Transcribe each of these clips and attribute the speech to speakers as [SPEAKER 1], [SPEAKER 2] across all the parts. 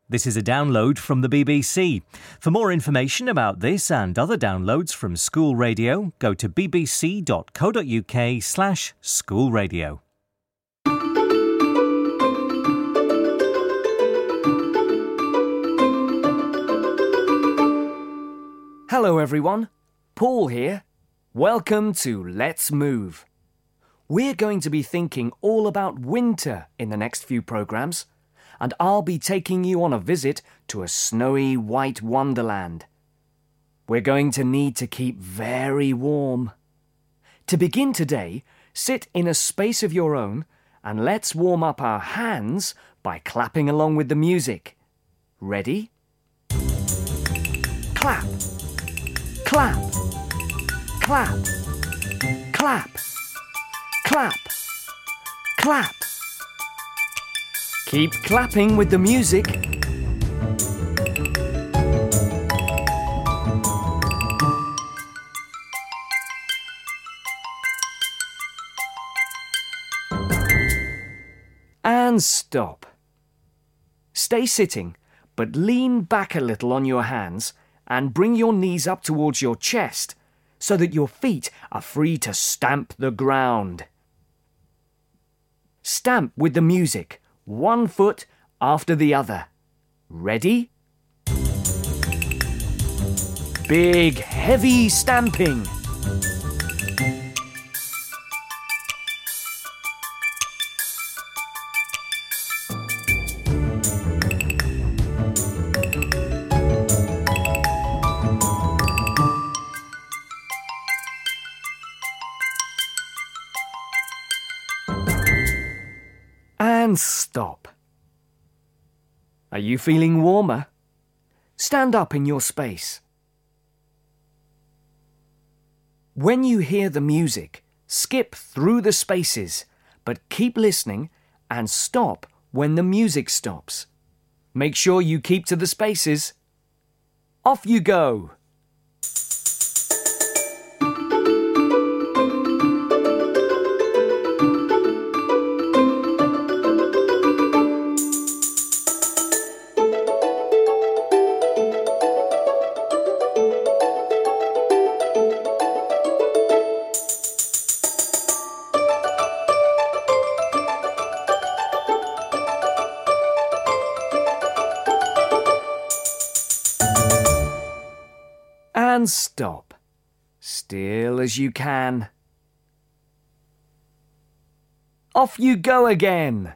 [SPEAKER 1] This is a download from the BBC. For more information about this and other downloads from School Radio, go to bbc.co.uk/schoolradio.
[SPEAKER 2] Hello everyone, Paul here. Welcome to Let's Move. We're going to be thinking all about winter in the next few programmes, and I'll be taking you on a visit to a snowy white wonderland. We're going to need to keep very warm. To begin today, sit in a space of your own and let's warm up our hands by clapping along with the music. Ready? Clap, clap, clap, clap, clap, clap. Keep clapping with the music. And stop. Stay sitting, but lean back a little on your hands and bring your knees up towards your chest so that your feet are free to stamp the ground. Stamp with the music, one foot after the other. Ready? Big, heavy stamping. And stop. Are you feeling warmer? Stand up in your space. When you hear the music, skip through the spaces, but keep listening and stop when the music stops. Make sure you keep to the spaces. Off you go. And stop. Still as you can. Off you go again.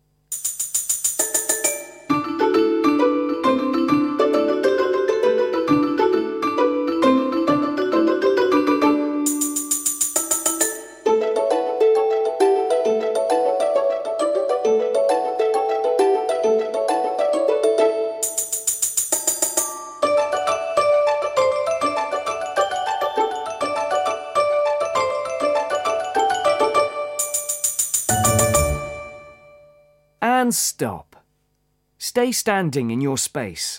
[SPEAKER 2] And stop. Stay standing in your space.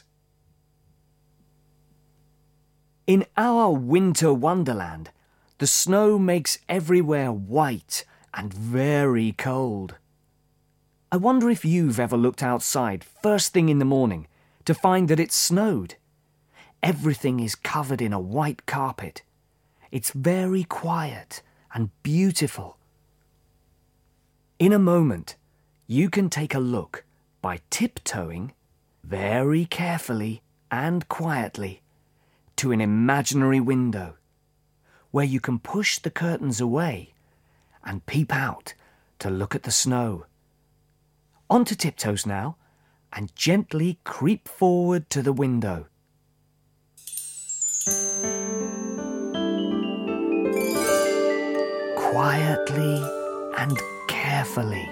[SPEAKER 2] In our winter wonderland, the snow makes everywhere white and very cold. I wonder if you've ever looked outside first thing in the morning to find that it's snowed. Everything is covered in a white carpet. It's very quiet and beautiful. In a moment, you can take a look by tiptoeing very carefully and quietly to an imaginary window where you can push the curtains away and peep out to look at the snow. Onto tiptoes now and gently creep forward to the window. Quietly and carefully.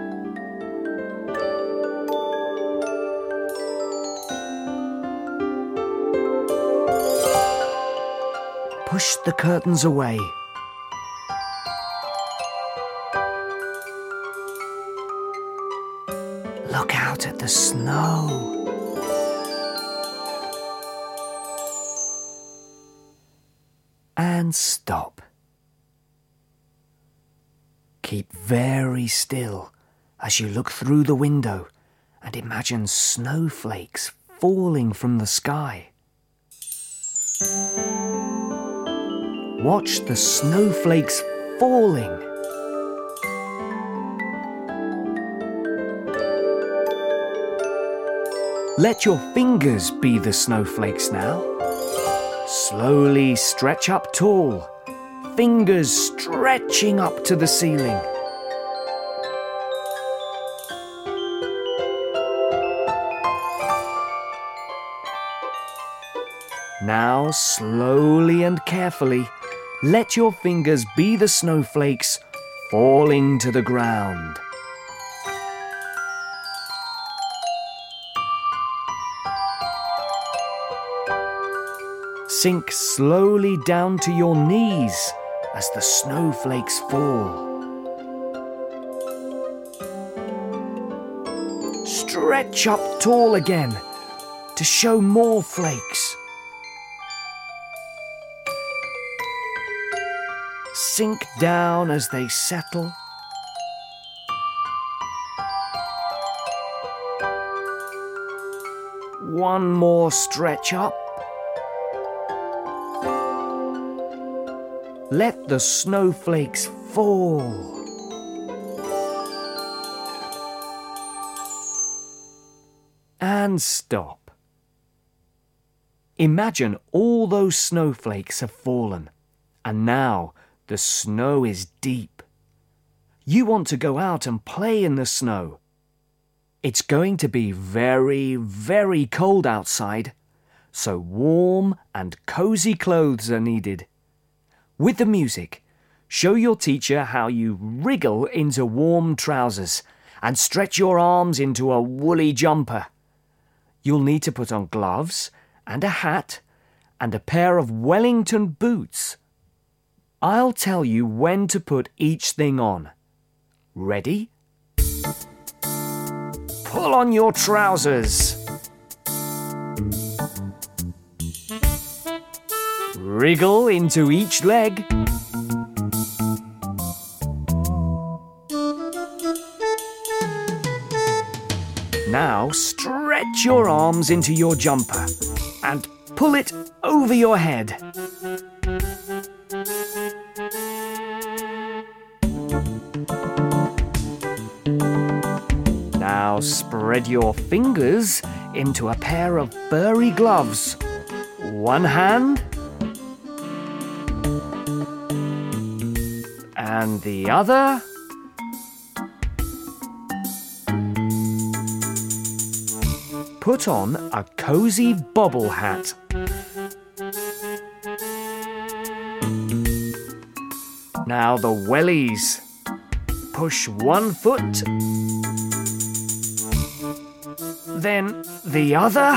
[SPEAKER 2] Push the curtains away. Look out at the snow. And stop. Keep very still as you look through the window and imagine snowflakes falling from the sky. Watch the snowflakes falling. Let your fingers be the snowflakes now. Slowly stretch up tall, fingers stretching up to the ceiling. Now, slowly and carefully, let your fingers be the snowflakes falling to the ground. Sink slowly down to your knees as the snowflakes fall. Stretch up tall again to show more flakes. Sink down as they settle. One more stretch up. Let the snowflakes fall. And stop. Imagine all those snowflakes have fallen, and now the snow is deep. You want to go out and play in the snow. It's going to be very, very cold outside, so warm and cozy clothes are needed. With the music, show your teacher how you wriggle into warm trousers and stretch your arms into a woolly jumper. You'll need to put on gloves and a hat and a pair of Wellington boots. I'll tell you when to put each thing on. Ready? Pull on your trousers. Wriggle into each leg. Now stretch your arms into your jumper and pull it over your head. Now spread your fingers into a pair of furry gloves. One hand and the other. Put on a cozy bobble hat. Now the wellies. Push one foot, then the other.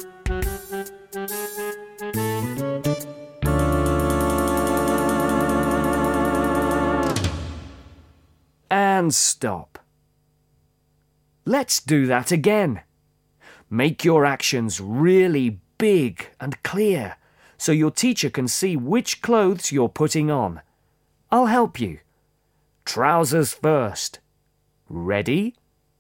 [SPEAKER 2] And stop. Let's do that again. Make your actions really big and clear so your teacher can see which clothes you're putting on. I'll help you. Trousers first. Ready?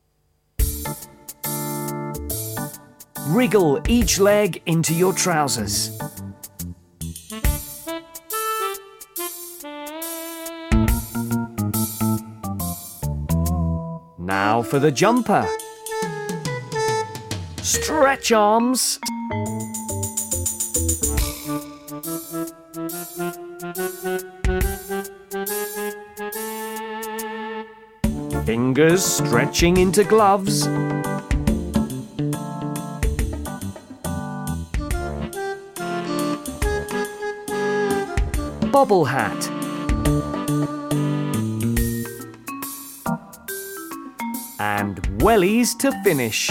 [SPEAKER 2] Wriggle each leg into your trousers. Now for the jumper. Stretch arms. Fingers stretching into gloves. Bobble hat. And wellies to finish.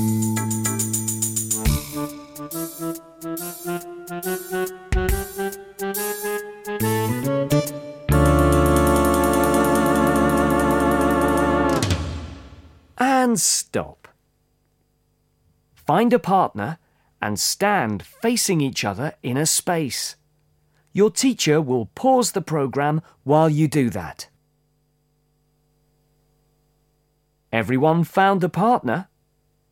[SPEAKER 2] And stop. Find a partner and stand facing each other in a space. Your teacher will pause the program while you do that. Everyone found a partner?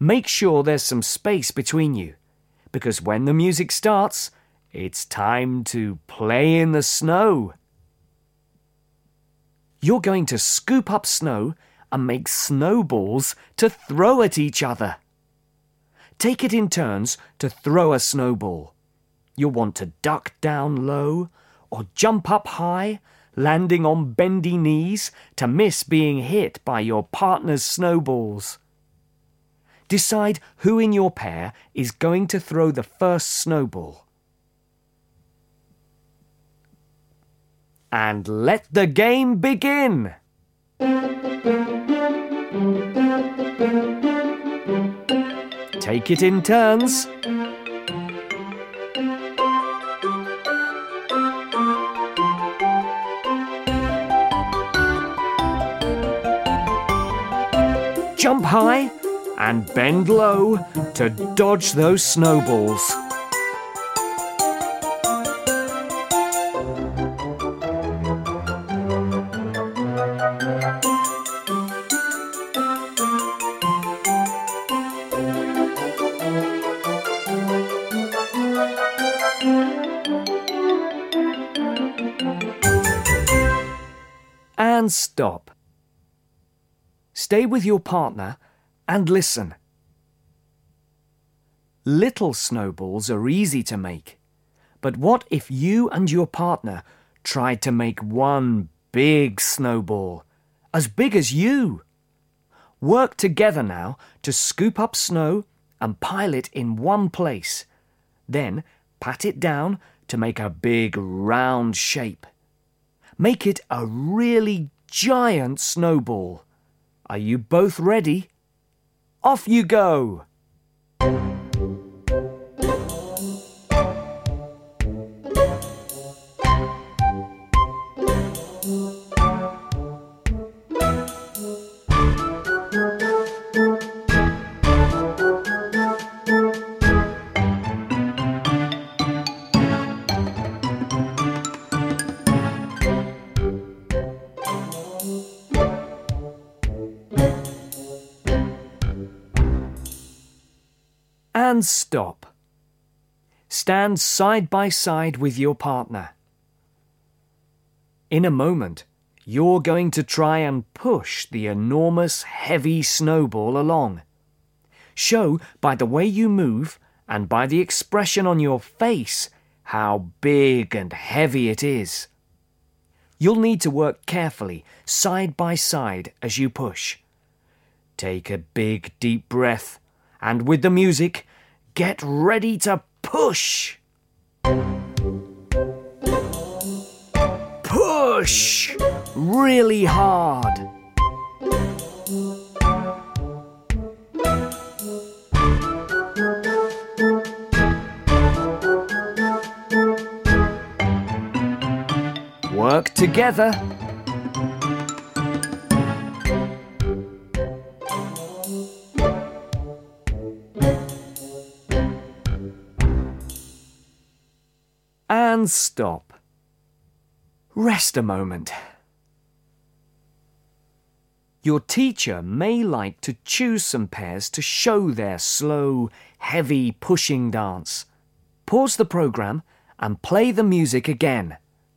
[SPEAKER 2] Make sure there's some space between you, because when the music starts, it's time to play in the snow. You're going to scoop up snow and make snowballs to throw at each other. Take it in turns to throw a snowball. You'll want to duck down low or jump up high, landing on bendy knees to miss being hit by your partner's snowballs. Decide who in your pair is going to throw the first snowball. And let the game begin! Take it in turns. Jump high and bend low to dodge those snowballs. And stop. Stay with your partner and listen. Little snowballs are easy to make, but what if you and your partner tried to make one big snowball, as big as you? Work together now to scoop up snow and pile it in one place. Then pat it down to make a big round shape. Make it a really giant snowball. Are you both ready? Off you go! And stop. Stand side by side with your partner. In a moment, you're going to try and push the enormous, heavy snowball along. Show by the way you move and by the expression on your face how big and heavy it is. You'll need to work carefully, side by side as you push. Take a big, deep breath, and with the music, get ready to push! Push! Really hard! Work together! And stop. Rest a moment. Your teacher may like to choose some pairs to show their slow, heavy pushing dance. Pause the program and play the music again.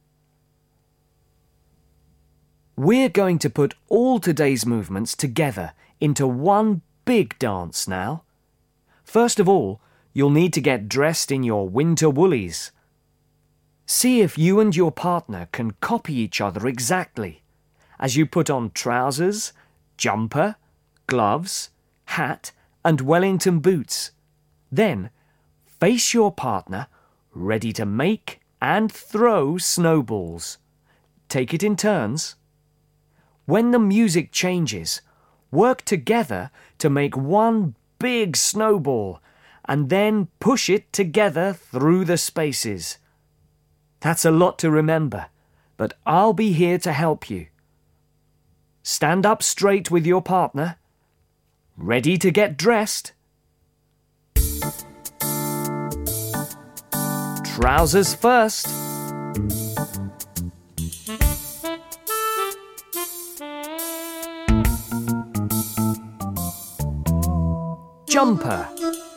[SPEAKER 2] We're going to put all today's movements together into one big dance now. First of all, you'll need to get dressed in your winter woolies. See if you and your partner can copy each other exactly as you put on trousers, jumper, gloves, hat, and Wellington boots. Then, face your partner, ready to make and throw snowballs. Take it in turns. When the music changes, work together to make one big snowball and then push it together through the spaces. That's a lot to remember, but I'll be here to help you. Stand up straight with your partner. Ready to get dressed? Trousers first. jumper.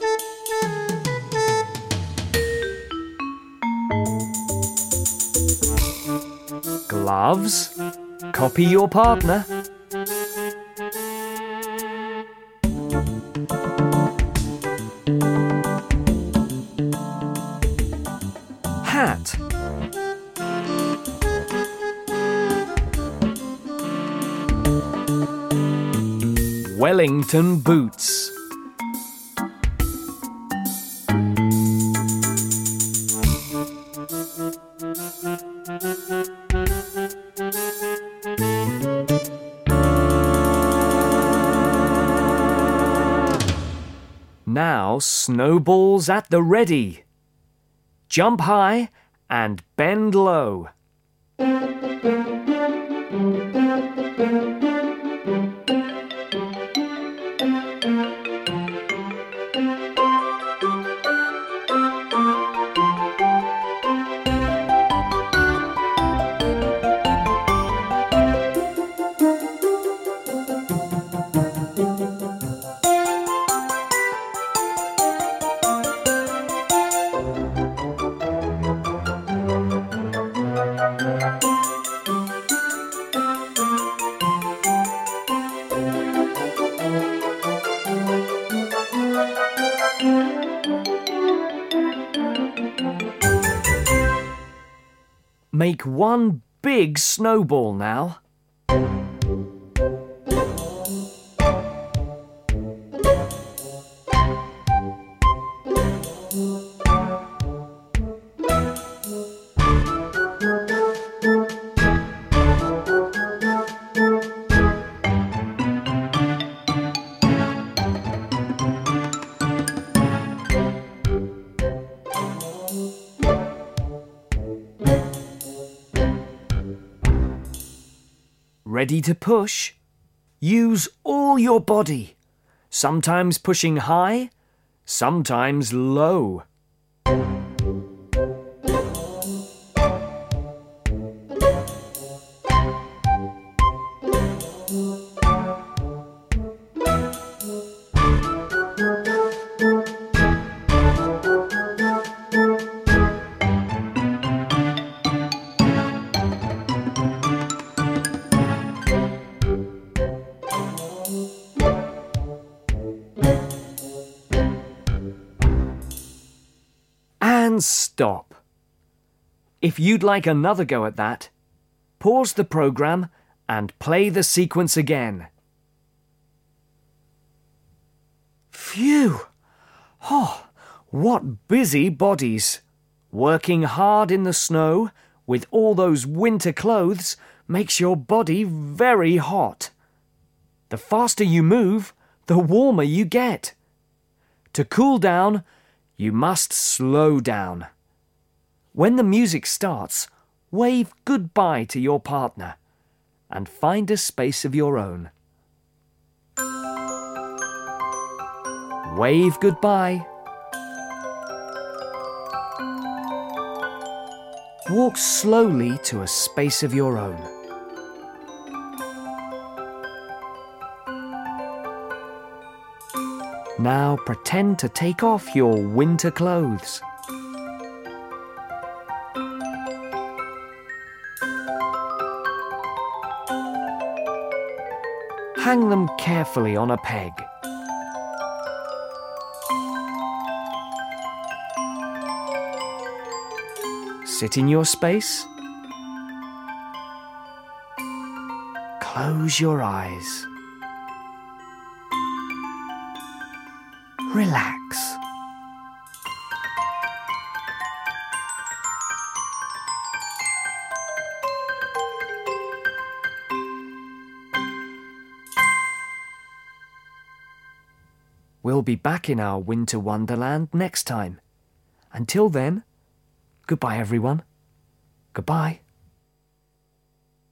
[SPEAKER 2] Gloves. Copy your partner. Hat. Wellington boots. Now snowballs at the ready. Jump high and bend low. Make one big snowball now. Ready to push? Use all your body, sometimes pushing high, sometimes low. And stop. If you'd like another go at that, pause the program and play the sequence again. Phew! Oh, what busy bodies! Working hard in the snow with all those winter clothes makes your body very hot. The faster you move, the warmer you get. To cool down, you must slow down. When the music starts, wave goodbye to your partner and find a space of your own. Wave goodbye. Walk slowly to a space of your own. Now pretend to take off your winter clothes. Hang them carefully on a peg. Sit in your space. Close your eyes. Relax. We'll be back in our winter wonderland next time. Until then, goodbye everyone. Goodbye.